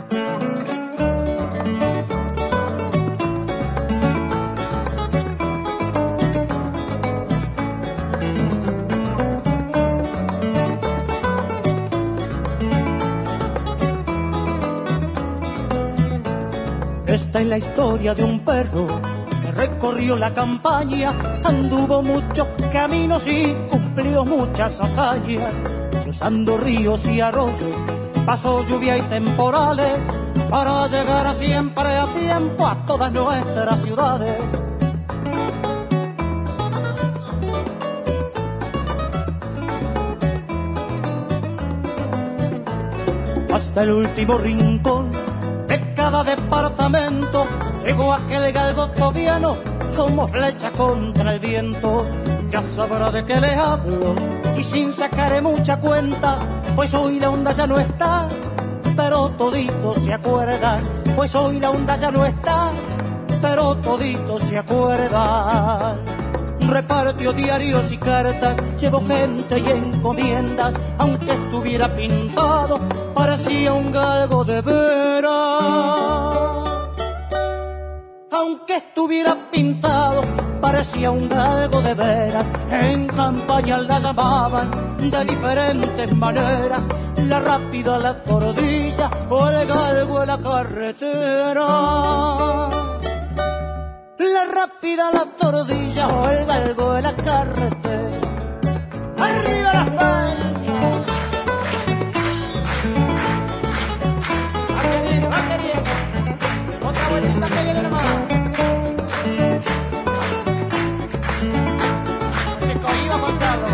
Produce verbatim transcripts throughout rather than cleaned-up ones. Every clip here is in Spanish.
Esta es la historia de un perro que recorrió la campaña, anduvo muchos caminos y cumplió muchas hazañas, cruzando ríos y arroyos, pasó lluvia y temporales, para llegar a siempre a tiempo a todas nuestras ciudades. Hasta el último rincón de cada departamento llegó aquel galgo tobiano como flecha contra el viento. Ya sabrá de qué le hablo y sin sacarle mucha cuenta, pues hoy la onda ya no está, pero toditos se acuerdan. Pues hoy la onda ya no está, pero toditos se acuerdan. Repartió diarios y cartas, llevó gente y encomiendas, aunque estuviera pintado, parecía un galgo de veras. Aunque estuviera pintado, parecía un galgo de veras. En campaña la llamaban de diferentes maneras, la rápida, la tordilla o el galgo en la carretera. La rápida, la tordilla o el galgo de la carretera. ¡Arriba las palmas! ¡Va queriendo, va queriendo! ¡Otra vueltita que viene nomás! Se cohiba Juan Carlos.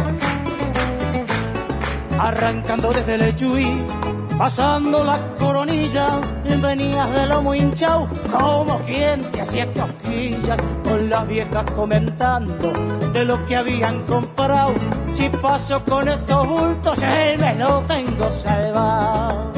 Arrancando desde el Echuí, pasando la Coronilla, venías de lomo hinchao, como quien te hacía cosquillas, con las viejas comentando de lo que habían comprado. Si paso con estos bultos, él me lo tengo salvado.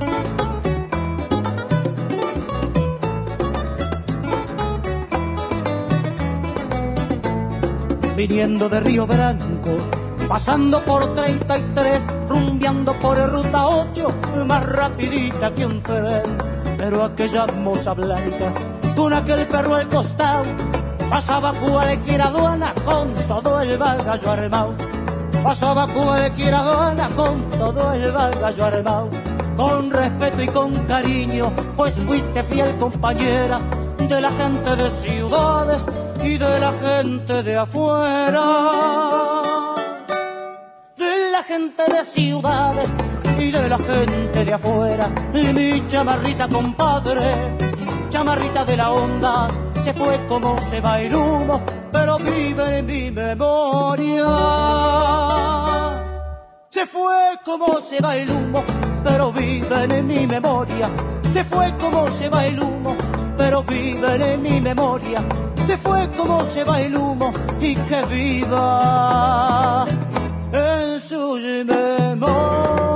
Viniendo de Río Branco, pasando por treinta y tres, rumbeando por el ruta ocho, más rapidita que un tren. Pero aquella moza blanca, con aquel perro al costado, pasaba cualquier aduana con todo el bagallo armado. Pasaba cualquier aduana con todo el bagallo armado. Con respeto y con cariño, pues fuiste fiel compañera de la gente de ciudades y de la gente de afuera. De la gente de ciudades y de la gente de afuera. Y mi chamarrita, compadre, chamarrita de la onda, se fue como se va el humo, pero vive en mi memoria. Se fue como se va el humo, pero viven en mi memoria. Se fue como se va el humo, pero viven en mi memoria. Se fue como se va el humo y que viva en su memoria.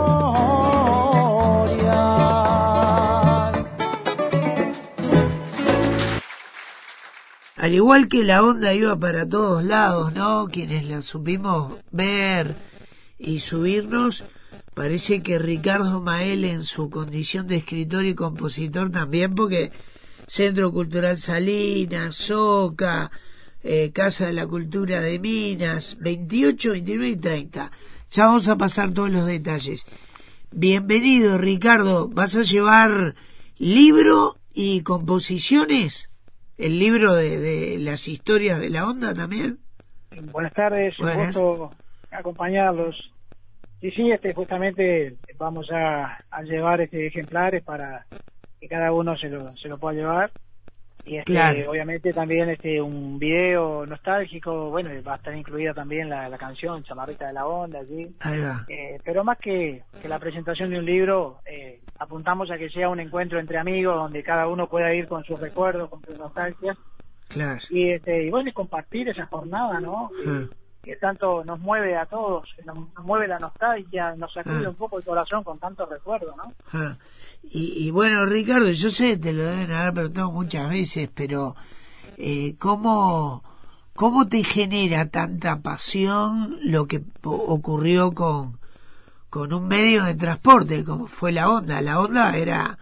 Al igual que la onda iba para todos lados, ¿no? Quienes la supimos ver y subirnos, parece que Ricardo Mael, en su condición de escritor y compositor también, porque Centro Cultural Salinas, Soca, eh, Casa de la Cultura de Minas, veintiocho, veintinueve y treinta. Ya vamos a pasar todos los detalles. Bienvenido, Ricardo. ¿Vas a llevar libro y composiciones? ¿El libro de, de las historias de la onda también? Buenas tardes, un gusto acompañarlos. Sí, sí, este, justamente vamos a, a llevar este ejemplares para que cada uno se lo, se lo pueda llevar. Y este, claro, obviamente también este un video nostálgico, bueno, va a estar incluida también la, la canción Chamarrita de la Onda allí. Ahí va. Eh, pero más que, que la presentación de un libro, eh, apuntamos a que sea un encuentro entre amigos donde cada uno pueda ir con sus recuerdos, con sus nostalgias. Claro. Y este y bueno, y compartir esa jornada, ¿no? Ah. Que, que tanto nos mueve a todos, nos, nos mueve la nostalgia, nos sacude ah. un poco el corazón con tanto recuerdo, ¿no? Ah. Y, y bueno, Ricardo, yo sé, te lo deben haber preguntado muchas veces, pero eh, ¿cómo, ¿cómo te genera tanta pasión lo que ocurrió con, con un medio de transporte como fue la onda? La onda era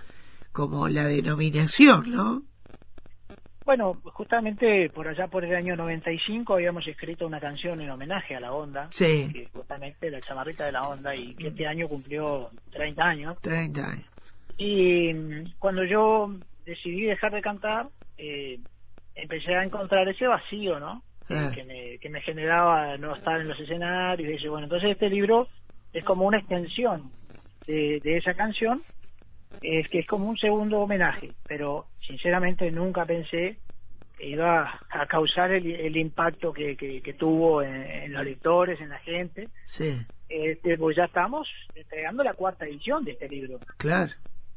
como la denominación, ¿no? Bueno, justamente por allá por el año noventa y cinco habíamos escrito una canción en homenaje a la Onda, sí, que es justamente la chamarrita de la Onda, y que este año cumplió treinta años. treinta años. Y cuando yo decidí dejar de cantar, eh, empecé a encontrar ese vacío, ¿no? Ah. Que, me, que me generaba no estar en los escenarios, y eso. Bueno, entonces este libro es como una extensión de, de esa canción, es que es como un segundo homenaje, pero sinceramente nunca pensé que iba a causar el, el impacto que, que, que tuvo en, en los lectores, en la gente. Sí. Este, pues ya estamos entregando la cuarta edición de este libro. Claro.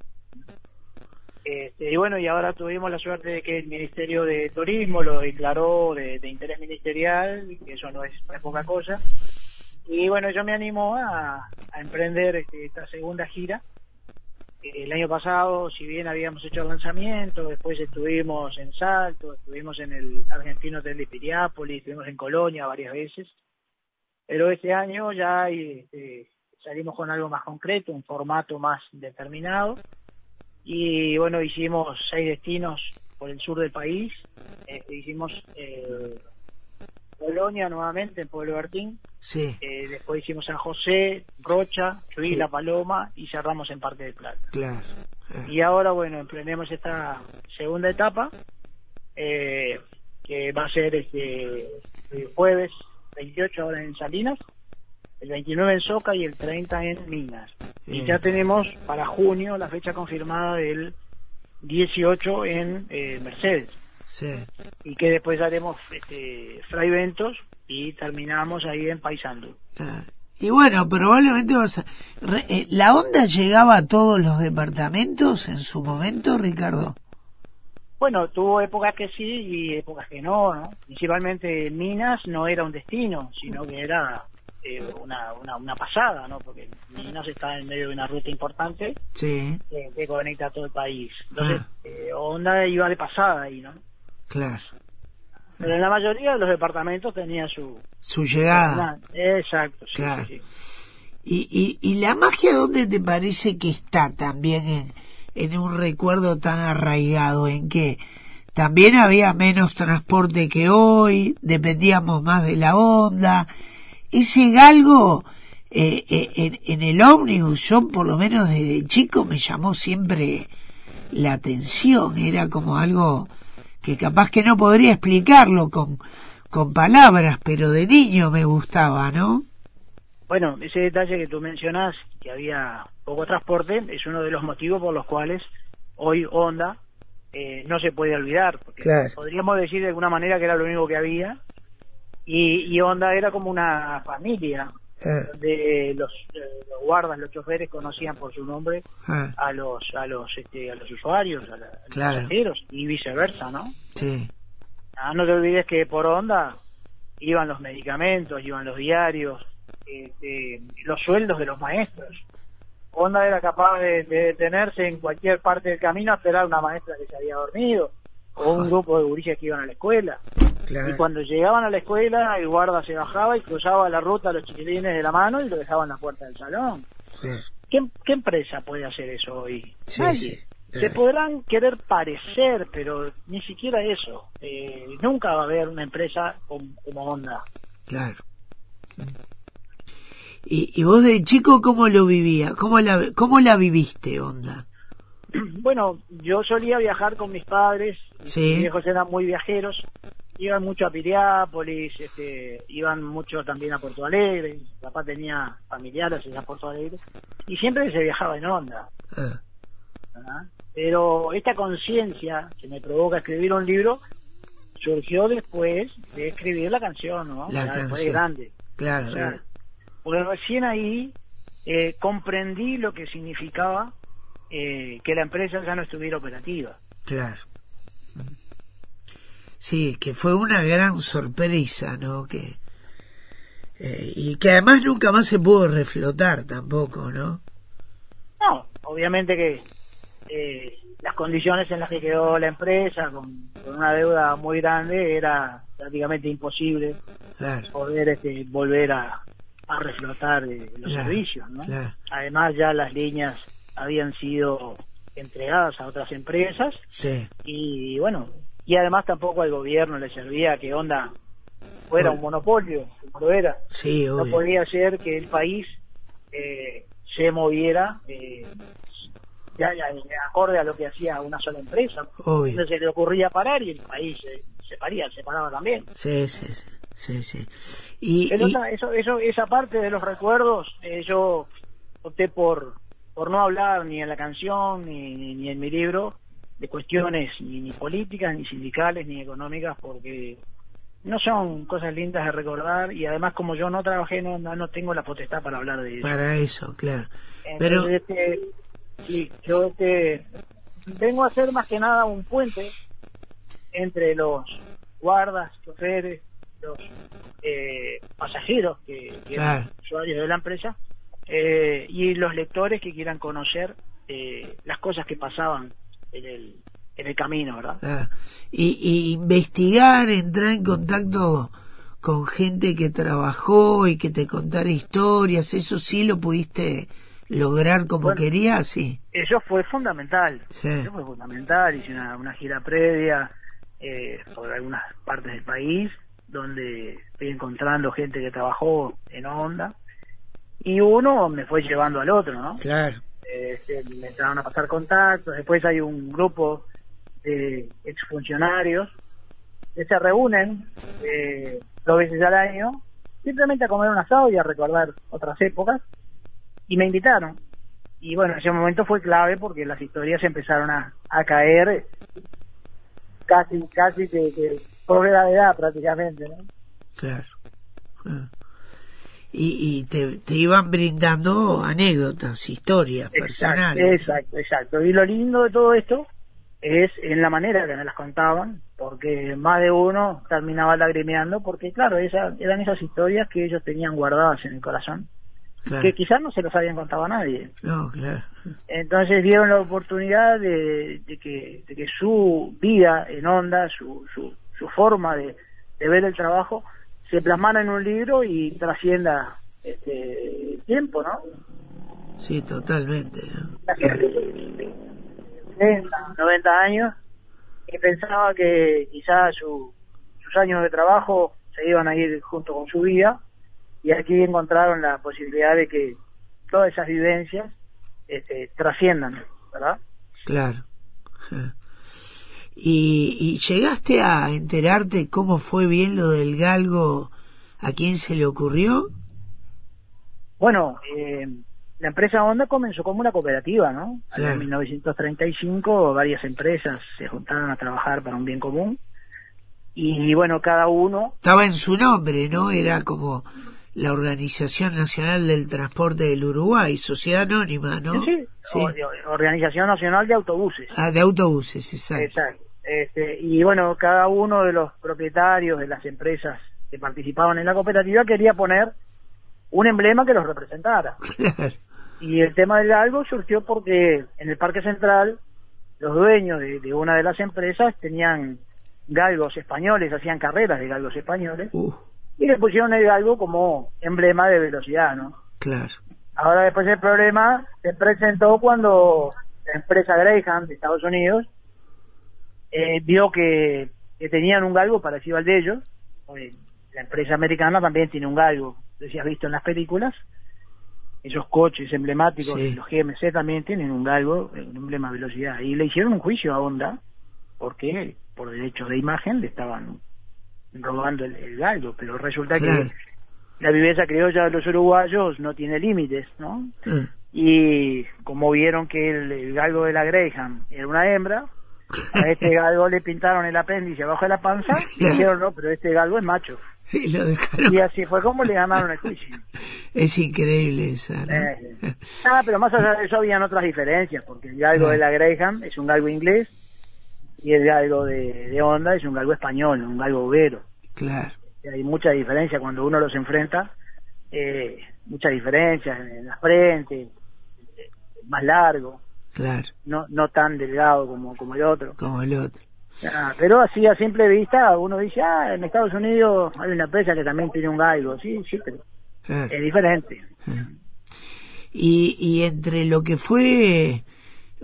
Este, y bueno, y ahora tuvimos la suerte de que el Ministerio de Turismo lo declaró de, de interés ministerial, que eso no es, no es poca cosa. Y bueno, yo me animo a, a emprender este, esta segunda gira. El año pasado, si bien habíamos hecho el lanzamiento, después estuvimos en Salto, estuvimos en el Argentino Hotel de Piriápolis, estuvimos en Colonia varias veces, pero este año ya este, salimos con algo más concreto, un formato más determinado, y bueno, hicimos seis destinos por el sur del país. Este, hicimos eh, Colonia nuevamente, en Pueblo Bertín. Sí. Eh, después hicimos San José, Rocha, Chuy, Sí. La Paloma, y cerramos en Parque del Plata. Claro. Ah. Y ahora, bueno, emprendemos esta segunda etapa, eh, que va a ser este el jueves veintiocho ahora en Salinas, el veintinueve en Soca y el treinta en Minas. Bien. Y ya tenemos para junio la fecha confirmada del dieciocho en eh, Mercedes. Sí. Y que después haremos este, fraiventos y terminamos ahí en Paysandú. Ah. Y bueno, probablemente vas a... Re- eh, ¿La Onda llegaba a todos los departamentos en su momento, Ricardo? Bueno, tuvo épocas que sí y épocas que no, ¿no? Principalmente Minas no era un destino, sino que era eh, una, una, una pasada, ¿no? Porque Minas está en medio de una ruta importante Sí. que, que conecta a todo el país. Entonces, Ah. eh, Onda iba de pasada ahí, ¿no? Claro. Pero en la mayoría de los departamentos tenía su... Su llegada. Exacto, sí, Claro. sí, sí. ¿Y, y, y la magia dónde te parece que está también en, en un recuerdo tan arraigado? En que también había menos transporte que hoy, dependíamos más de la Onda. Ese galgo eh, eh, en, en el ómnibus, yo por lo menos desde chico me llamó siempre la atención. Era como algo que capaz que no podría explicarlo con, con palabras, pero de niño me gustaba, ¿no? Bueno, ese detalle que tú mencionas, que había poco transporte, es uno de los motivos por los cuales hoy Onda eh, no se puede olvidar, porque Claro. podríamos decir de alguna manera que era lo único que había, y, y Onda era como una familia, Ah, donde los, eh, los guardas, los choferes conocían por su nombre ah, a los a los este, a los usuarios, a, la, a los Claro. pasajeros, y viceversa, ¿no? sí, Ah, no te olvides que por Onda iban los medicamentos, iban los diarios, este, los sueldos de los maestros. Onda era capaz de, de detenerse en cualquier parte del camino a esperar a una maestra que se había dormido, o un grupo de gurises que iban a la escuela. claro. Y cuando llegaban a la escuela, el guarda se bajaba y cruzaba la ruta a los chiquilines de la mano y lo dejaba en la puerta del salón. Sí, ¿Qué, qué empresa puede hacer eso hoy? sí, Nadie. sí. Se podrán querer parecer, pero ni siquiera eso. Eh, nunca va a haber una empresa como, como Onda. Claro. ¿Y, y vos de chico cómo lo vivías? ¿Cómo la, cómo la viviste, Onda? Bueno, yo solía viajar con mis padres. Sí. Mis viejos eran muy viajeros. Iban mucho a Piriápolis, este, iban mucho también a Porto Alegre. Mi papá tenía familiares en Porto Alegre. Y siempre se viajaba en Onda. Ah, ¿Verdad? Pero esta conciencia que me provoca escribir un libro surgió después de escribir la canción, ¿no? La Ya después de canción. grande. claro. O sea, eh, porque recién ahí eh, comprendí lo que significaba eh, que la empresa ya no estuviera operativa. Claro. Sí, que fue una gran sorpresa, ¿no? Que eh, y que además nunca más se pudo reflotar tampoco, ¿no? No, obviamente que eh, las condiciones en las que quedó la empresa, con, con una deuda muy grande, era prácticamente imposible Claro. poder este, volver a, a reflotar eh, los Claro, servicios, ¿no? claro. Además ya las líneas habían sido entregadas a otras empresas. Sí. Y bueno, y además tampoco al gobierno le servía que Honda fuera Obvio. un monopolio, como lo era. Sí, obvio. No podía ser que el país eh, se moviera eh, ya, ya, acorde a lo que hacía una sola empresa. Obvio. Entonces se le ocurría parar y el país eh, se paría, se paraba también. Sí, sí, sí, sí, sí. Y, Pero y... esa, eso, eso, esa parte de los recuerdos, eh, yo opté por por no hablar ni en la canción ni, ni, ni en mi libro de cuestiones ni, ni políticas, ni sindicales, ni económicas, porque no son cosas lindas de recordar, y además como yo no trabajé, no, no tengo la potestad para hablar de eso. Para eso, claro. Entonces, Pero este, sí, yo este, vengo a hacer más que nada un puente entre los guardas, choferes, los eh, pasajeros que, que claro. eran usuarios de la empresa, eh, y los lectores que quieran conocer eh, las cosas que pasaban en el, en el camino, ¿verdad? Claro. Y, y investigar, entrar en contacto con gente que trabajó y que te contara historias, ¿eso sí lo pudiste lograr como bueno, querías? Sí. Eso fue fundamental, sí. Eso fue fundamental, hice una, una gira previa eh, por algunas partes del país, donde fui encontrando gente que trabajó en Honda, y uno me fue llevando al otro, ¿no? Claro. Este, me empezaron a pasar contactos. Después hay un grupo de exfuncionarios que se reúnen eh, dos veces al año simplemente a comer un asado y a recordar otras épocas, y me invitaron, y bueno, ese momento fue clave porque las historias empezaron a, a caer casi casi que, que por gravedad prácticamente, ¿no? Claro. Ah. Y, y te, te iban brindando anécdotas, historias exacto, personales. Exacto, exacto. Y lo lindo de todo esto es en la manera que me las contaban, porque más de uno terminaba lagrimeando, porque claro, esa, eran esas historias que ellos tenían guardadas en el corazón, claro. que quizás no se los habían contado a nadie. No, claro. Entonces dieron la oportunidad de, de, que, de que su vida en Honda, su, su, su forma de, de ver el trabajo, se plasmara en un libro y trascienda este tiempo, ¿no? Sí, totalmente, ¿no? La gente de setenta, noventa años, que pensaba que quizás su, sus años de trabajo se iban a ir junto con su vida, y aquí encontraron la posibilidad de que todas esas vivencias este, trasciendan, ¿verdad? Claro. ¿Y, y llegaste a enterarte cómo fue bien lo del galgo? ¿A quién se le ocurrió? Bueno, eh, la empresa Honda comenzó como una cooperativa, ¿no? Claro. En mil novecientos treinta y cinco varias empresas se juntaron a trabajar para un bien común, y bueno, cada uno... Estaba en su nombre, ¿no? Era como la Organización Nacional del Transporte del Uruguay, Sociedad Anónima, ¿no? Sí, sí. O, Organización Nacional de Autobuses. Ah, de autobuses, exacto. Exacto. Este, y bueno, cada uno de los propietarios de las empresas que participaban en la cooperativa quería poner un emblema que los representara. Claro. Y el tema del galgo surgió porque en el Parque Central los dueños de, de una de las empresas tenían galgos españoles, hacían carreras de galgos españoles, Uh, y le pusieron el galgo como emblema de velocidad, ¿no? claro. Ahora después el problema se presentó cuando la empresa Greyhound de Estados Unidos eh, vio que, que tenían un galgo parecido al de ellos. Oye, la empresa americana también tiene un galgo, no sé si has visto en las películas, esos coches emblemáticos, Sí. los G M C también tienen un galgo, un emblema de velocidad, y le hicieron un juicio a Honda porque por derechos de imagen le estaban robando el, el galgo, pero resulta Claro. que la viveza criolla de los uruguayos no tiene límites, ¿no? Uh, Y como vieron que el, el galgo de la Greyhound era una hembra, a este galgo le pintaron el apéndice abajo de la panza y Claro. dijeron, no, pero este galgo es macho. y lo dejaron. Y así fue como le ganaron el juicio. Es increíble esa, ¿no? Eh, ah, pero más allá de eso habían otras diferencias, porque el galgo Claro. de la Greyhound es un galgo inglés y el galgo de, de Honda es un galgo español, un galgo obrero. Claro. Hay mucha diferencia cuando uno los enfrenta, eh, mucha diferencia en, en la frente, eh, más largo, Claro. no no tan delgado como, como el otro. Como el otro. Ah, pero así a simple vista uno dice, ah, en Estados Unidos hay una empresa que también tiene un galgo, sí, sí, pero Claro. es diferente. Y, y entre lo que fue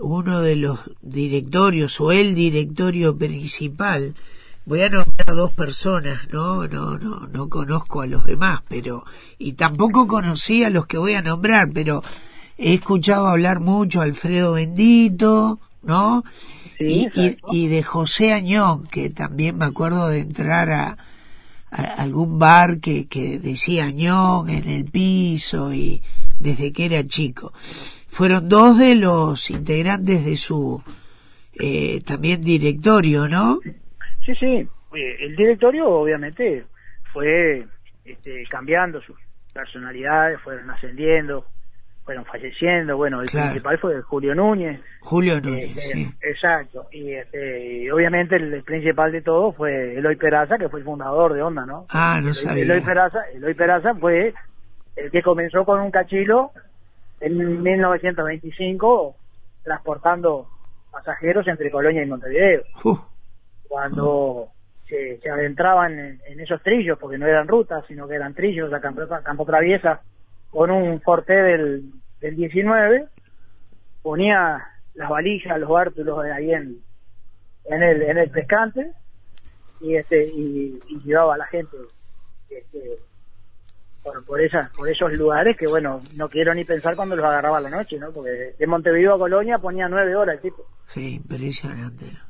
uno de los directorios o el directorio principal. Voy a nombrar a dos personas, no, no, no, no conozco a los demás, pero y tampoco conocí a los que voy a nombrar, pero he escuchado hablar mucho a Alfredo Bendito, ¿no? Sí, y, y, y de José Añón, que también me acuerdo de entrar a, a algún bar que, que decía Añón en el piso y desde que era chico. Fueron dos de los integrantes de su eh, también directorio, ¿no? Sí, sí. El directorio obviamente fue este, cambiando sus personalidades, fueron ascendiendo, fueron falleciendo. Bueno, el claro. principal fue Julio Núñez. Julio Núñez, este, sí. Exacto. Y, este, y obviamente el, el principal de todo fue Eloy Peraza, que fue el fundador de Onda, ¿no? Ah, no Eloy, sabía. Eloy Peraza, Eloy Peraza fue el que comenzó con un cachilo en mil novecientos veinticinco transportando pasajeros entre Colonia y Montevideo. Uh. Cuando se, se adentraban en, en esos trillos, porque no eran rutas, sino que eran trillos a campo, a campo traviesa, con un Forte del, del diecinueve, ponía las valijas, los bártulos ahí en, en el en el pescante, y este y, y llevaba a la gente este, por, por, esas, por esos lugares que, bueno, no quiero ni pensar cuando los agarraba a la noche, ¿no? Porque de Montevideo a Colonia ponía nueve horas el tipo. Sí, impresionante, ¿no?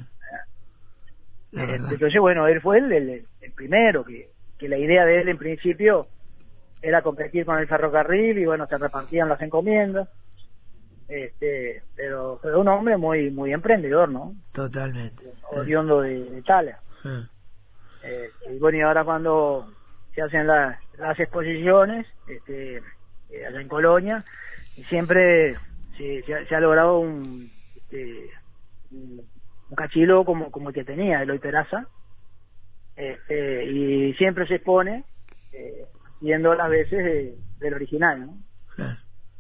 La verdad. Entonces, bueno, él fue el, el, el primero, que, que la idea de él en principio era competir con el ferrocarril y, bueno, se repartían las encomiendas. Este, pero fue un hombre muy muy emprendedor, ¿no? Totalmente. Oriundo de, de Tala. Ah. Eh, y bueno, y ahora cuando se hacen las, las exposiciones, este, eh, allá en Colonia, y siempre se, se, ha, se ha logrado un, este, un un cachilo como como el que tenía Eloy Peraza, este, y siempre se expone eh, yendo las veces de, del original, ¿no? Claro.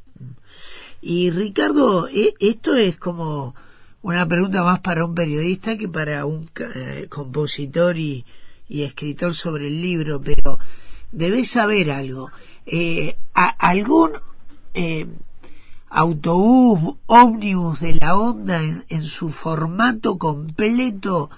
Y Ricardo, esto es como una pregunta más para un periodista que para un eh, compositor y, y escritor sobre el libro, pero debes saber algo. Eh, a, ¿Algún eh, autobús, ómnibus de la Onda en, en su formato completo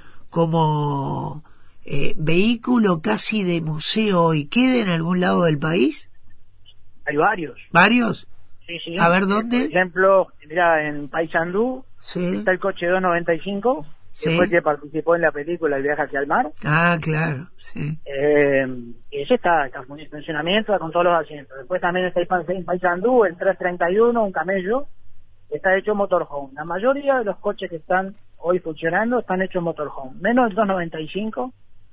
como eh, vehículo casi de museo hoy queda en algún lado del país? Hay varios. ¿Varios? Sí, sí. A ver, ¿dónde? Por ejemplo, mira, en Paysandú sí. está el coche doscientos noventa y cinco, sí. que fue el que participó en la película El viaje hacia el mar. Ah, claro, sí. Eh, ese está, está en funcionamiento, está con todos los asientos. Después también está en Paysandú el trescientos treinta y uno, un camello, está hecho motorhome. La mayoría de los coches que están hoy funcionando están hechos motorhome, menos el doscientos noventa y cinco,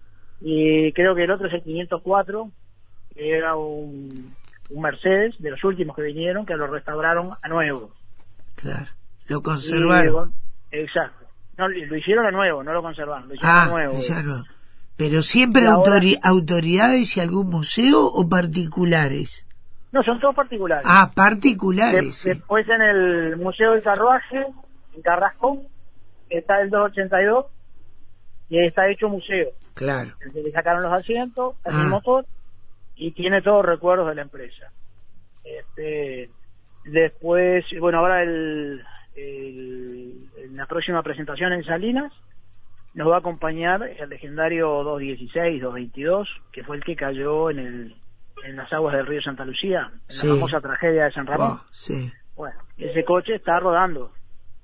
y creo que el otro es el quinientos cuatro, que era un... un Mercedes, de los últimos que vinieron, que lo restauraron a nuevo. Claro, lo conservaron. Y, exacto. No, lo hicieron a nuevo, no lo conservaron, lo hicieron ah, a nuevo. Ya no. Pero siempre autori ahora, autoridades y algún museo o particulares. No, son todos particulares. Ah, particulares. De, sí. Después en el Museo del Carruaje, en Carrasco, está el doscientos ochenta y dos, y está hecho museo. Claro. Le sacaron los asientos, el ah. motor, y tiene todos los recuerdos de la empresa. Este, después, bueno, ahora el, el, en la próxima presentación en Salinas nos va a acompañar el legendario doscientos dieciséis, doscientos veintidós, que fue el que cayó en el en las aguas del río Santa Lucía, en sí. la famosa tragedia de San Ramón. Oh, sí. Bueno, ese coche está rodando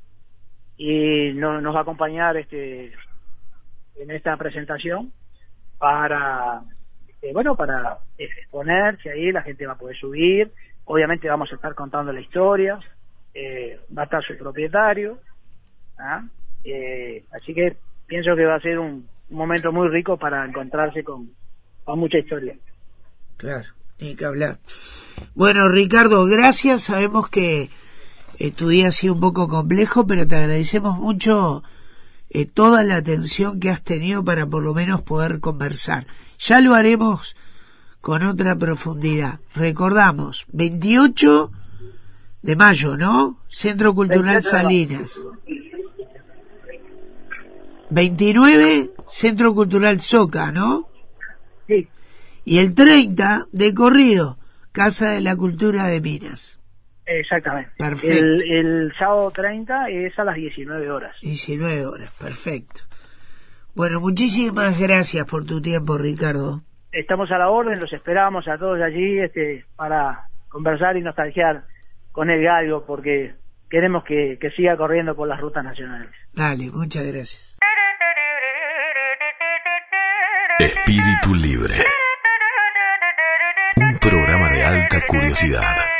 y no, nos va a acompañar este en esta presentación para eh, bueno, para exponerse ahí, la gente va a poder subir, obviamente vamos a estar contando la historia, eh, va a estar su propietario, ¿ah? eh, así que pienso que va a ser un, un momento muy rico para encontrarse con, con mucha historia. Claro, ni que hablar. Bueno, Ricardo, gracias, sabemos que eh, tu día ha sido un poco complejo, pero te agradecemos mucho eh, toda la atención que has tenido para por lo menos poder conversar. Ya lo haremos con otra profundidad. Recordamos, veintiocho de mayo, ¿no? Centro Cultural Salinas. veintinueve, Centro Cultural Soca, ¿no? Sí. Y el treinta, de corrido, Casa de la Cultura de Minas. Exactamente. Perfecto. El, el sábado treinta es a las diecinueve horas. diecinueve horas, perfecto. Bueno, muchísimas gracias por tu tiempo, Ricardo. Estamos a la orden, los esperamos a todos allí este, para conversar y nostalgiar con el galgo, porque queremos que, que siga corriendo por las rutas nacionales. Dale, muchas gracias. Espíritu Libre. Un programa de alta curiosidad.